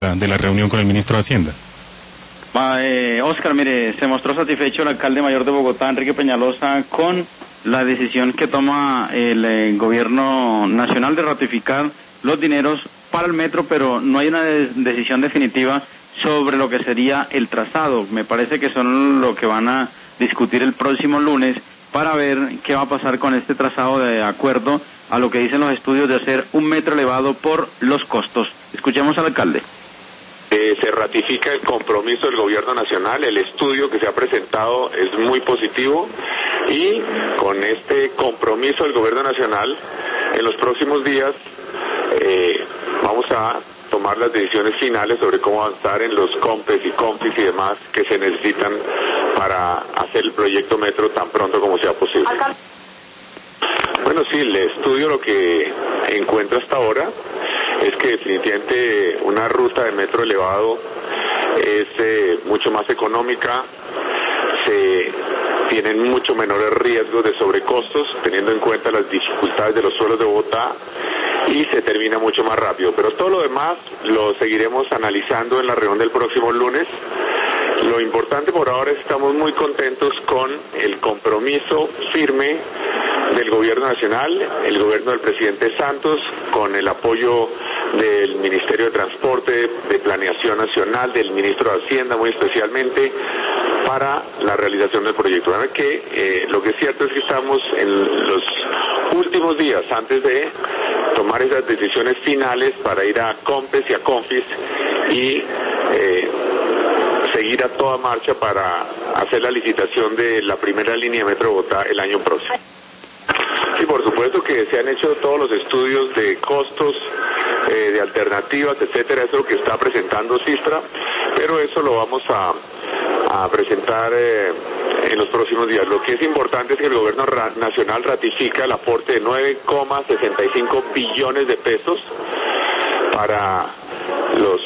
de la reunión con el ministro de Hacienda. Oscar, mire, se mostró satisfecho el alcalde mayor de Bogotá, Enrique Peñalosa, con la decisión que toma el gobierno nacional de ratificar los dineros para el metro, pero no hay una decisión definitiva sobre lo que sería el trazado. Me parece que son lo que van a discutir el próximo lunes para ver qué va a pasar con este trazado de acuerdo a lo que dicen los estudios de hacer un metro elevado por los costos. Escuchemos al alcalde. Se ratifica el compromiso del gobierno nacional, el estudio que se ha presentado es muy positivo y con este compromiso del gobierno nacional en los próximos días vamos a tomar las decisiones finales sobre cómo avanzar en los COMPES y CONFIS y demás que se necesitan para hacer el proyecto metro tan pronto como sea posible. Bueno, sí, el estudio lo que encuentra hasta ahora es que definitivamente una ruta de metro elevado es mucho más económica, se tienen mucho menores riesgos de sobrecostos, teniendo en cuenta las dificultades de los suelos de Bogotá, y se termina mucho más rápido. Pero todo lo demás lo seguiremos analizando en la reunión del próximo lunes. Lo importante por ahora es que estamos muy contentos con el compromiso firme del gobierno nacional, el gobierno del presidente Santos, con el apoyo del Ministerio de Transporte, de Planeación Nacional, del Ministro de Hacienda muy especialmente, para la realización del proyecto. Lo que es cierto es que estamos en los últimos días antes de tomar esas decisiones finales para ir a COMPES y a CONFIS y seguir a toda marcha para hacer la licitación de la primera línea de Metro Bogotá el año próximo. Sí, por supuesto que se han hecho todos los estudios de costos, de alternativas, etcétera, eso es lo que está presentando Sistra, pero eso lo vamos a presentar en los próximos días. Lo que es importante es que el gobierno nacional ratifica el aporte de 9,65 billones de pesos para los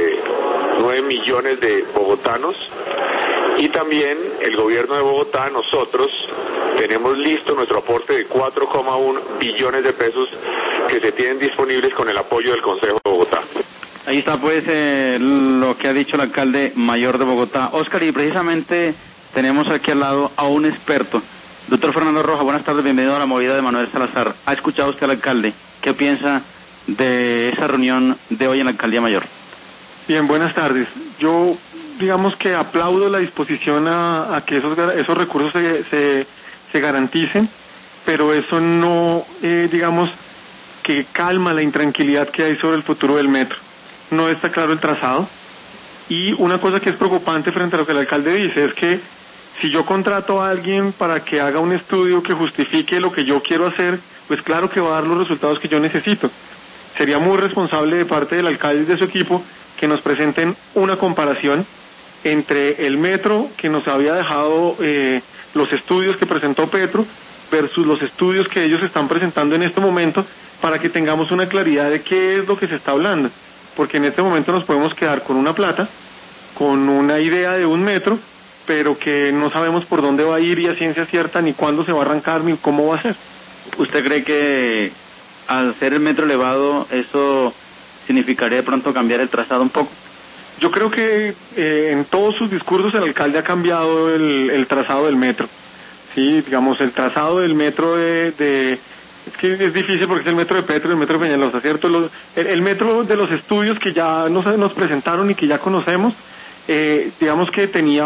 9 millones de bogotanos, y también el gobierno de Bogotá, nosotros tenemos listo nuestro aporte de 4,1 billones de pesos que se tienen disponibles con el apoyo del Consejo de Bogotá. Ahí está pues lo que ha dicho el alcalde mayor de Bogotá. Oscar, y precisamente tenemos aquí al lado a un experto. Doctor Fernando Rojas, buenas tardes, bienvenido a la movida de Manuel Salazar. ¿Ha escuchado usted al alcalde? ¿Qué piensa de esa reunión de hoy en la alcaldía mayor? Bien, buenas tardes. Yo, digamos que aplaudo la disposición a que esos recursos se garanticen, pero eso no, digamos, que calma la intranquilidad que hay sobre el futuro del metro. No está claro el trazado, y una cosa que es preocupante frente a lo que el alcalde dice es que si yo contrato a alguien para que haga un estudio que justifique lo que yo quiero hacer, pues claro que va a dar los resultados que yo necesito. Sería muy responsable de parte del alcalde y de su equipo que nos presenten una comparación entre el metro que nos había dejado los estudios que presentó Petro versus los estudios que ellos están presentando en este momento, para que tengamos una claridad de qué es lo que se está hablando, porque en este momento nos podemos quedar con una plata, con una idea de un metro, pero que no sabemos por dónde va a ir y a ciencia cierta ni cuándo se va a arrancar ni cómo va a ser. ¿Usted cree que al hacer el metro elevado eso significaría de pronto cambiar el trazado un poco? Yo creo que en todos sus discursos el alcalde ha cambiado el trazado del metro. Sí, digamos, el trazado del metro es que es difícil porque es el metro de Petro y el metro de Peñalosa, ¿cierto? El metro de los estudios que ya nos presentaron y que ya conocemos, digamos que tenía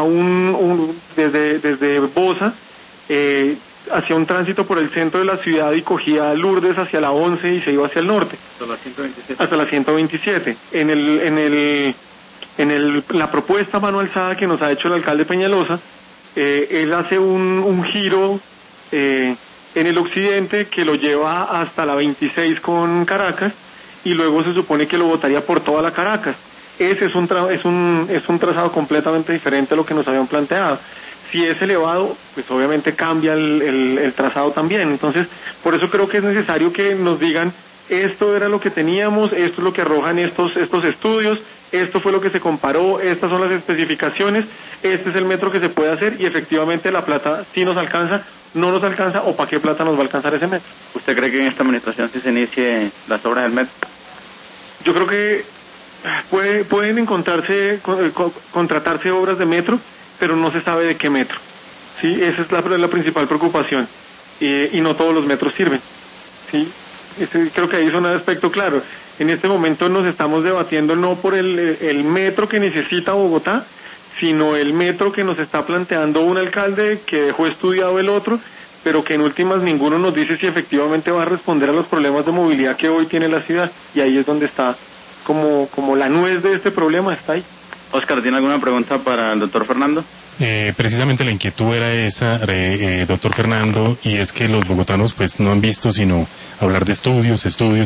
desde Bosa, hacía un tránsito por el centro de la ciudad y cogía Lourdes hacia la 11 y se iba hacia el norte. Hasta la 127. En la propuesta mano alzada que nos ha hecho el alcalde Peñalosa, él hace un giro en el occidente que lo lleva hasta la 26 con Caracas, y luego se supone que lo botaría por toda la Caracas. Ese es un trazado completamente diferente a lo que nos habían planteado. Si es elevado, pues obviamente cambia el trazado también. Entonces, por eso creo que es necesario que nos digan, esto era lo que teníamos, esto es lo que arrojan estos estudios, esto fue lo que se comparó, estas son las especificaciones, este es el metro que se puede hacer, y efectivamente la plata sí nos alcanza, no nos alcanza, o para qué plata nos va a alcanzar ese metro. ¿Usted cree que en esta administración sí se inicie las obras del metro? Yo creo que Pueden contratarse obras de metro, pero no se sabe de qué metro. Sí, esa es la principal preocupación. Y no todos los metros sirven. Sí, creo que ahí es un aspecto claro. En este momento nos estamos debatiendo no por el metro que necesita Bogotá, sino el metro que nos está planteando un alcalde que dejó estudiado el otro, pero que en últimas ninguno nos dice si efectivamente va a responder a los problemas de movilidad que hoy tiene la ciudad. Y ahí es donde está como la nuez de este problema, está ahí. Oscar, ¿tiene alguna pregunta para el doctor Fernando? Precisamente la inquietud era esa, doctor Fernando, y es que los bogotanos pues no han visto sino hablar de estudios,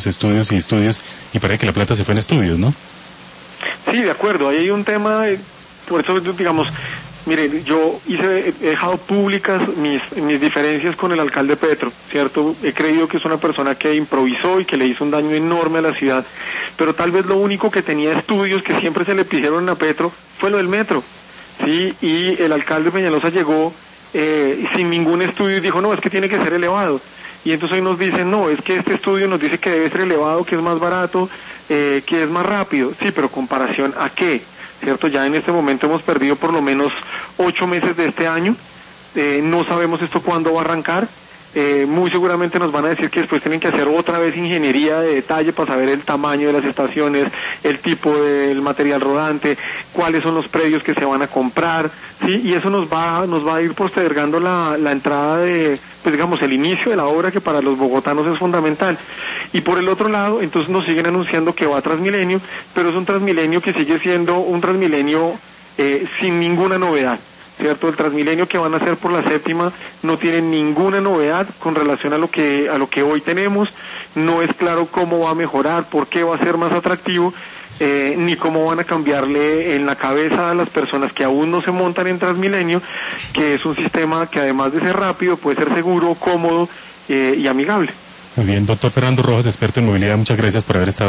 y parece que la plata se fue en estudios, ¿no? Sí, de acuerdo, ahí hay un tema, por eso digamos, mire, yo he dejado públicas mis diferencias con el alcalde Petro, ¿cierto? He creído que es una persona que improvisó y que le hizo un daño enorme a la ciudad, pero tal vez lo único que tenía estudios que siempre se le pidieron a Petro fue lo del metro. Sí, y el alcalde Peñalosa llegó sin ningún estudio y dijo, no, es que tiene que ser elevado. Y entonces hoy nos dicen, no, es que este estudio nos dice que debe ser elevado, que es más barato, que es más rápido. Sí, pero ¿comparación a qué? ¿Cierto? Ya en este momento hemos perdido por lo menos 8 meses de este año. No sabemos esto cuándo va a arrancar. Muy seguramente nos van a decir que después tienen que hacer otra vez ingeniería de detalle para saber el tamaño de las estaciones, el tipo del material rodante, cuáles son los predios que se van a comprar, sí, y eso nos va a ir postergando la entrada de, pues digamos, el inicio de la obra, que para los bogotanos es fundamental. Y por el otro lado, entonces nos siguen anunciando que va a Transmilenio, pero es un Transmilenio que sigue siendo un Transmilenio sin ninguna novedad. ¿Cierto? El Transmilenio que van a hacer por la séptima no tiene ninguna novedad con relación a lo que hoy tenemos. No es claro cómo va a mejorar, por qué va a ser más atractivo, ni cómo van a cambiarle en la cabeza a las personas que aún no se montan en Transmilenio, que es un sistema que además de ser rápido puede ser seguro, cómodo y amigable. Muy bien, doctor Fernando Rojas, experto en movilidad, muchas gracias por haber estado